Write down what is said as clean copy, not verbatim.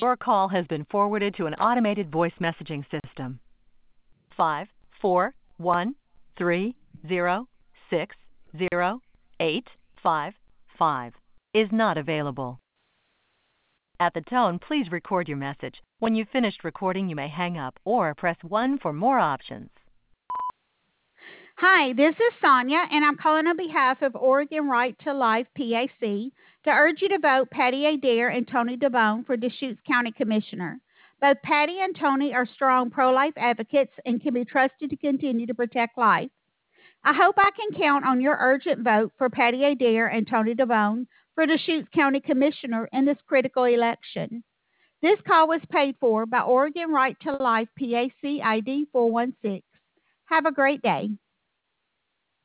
Your call has been forwarded to an automated voice messaging system. 54130608555 is not available. At the tone, please record your message. When you've finished recording, you may hang up or press 1 for more options. Hi, this is Sonia, and I'm calling on behalf of Oregon Right to Life PAC to urge you to vote Patty Adair and Tony DeBone for Deschutes County Commissioner. Both Patty and Tony are strong pro-life advocates and can be trusted to continue to protect life. I hope I can count on your urgent vote for Patty Adair and Tony DeBone for Deschutes County Commissioner in this critical election. This call was paid for by Oregon Right to Life PAC ID 416. Have a great day.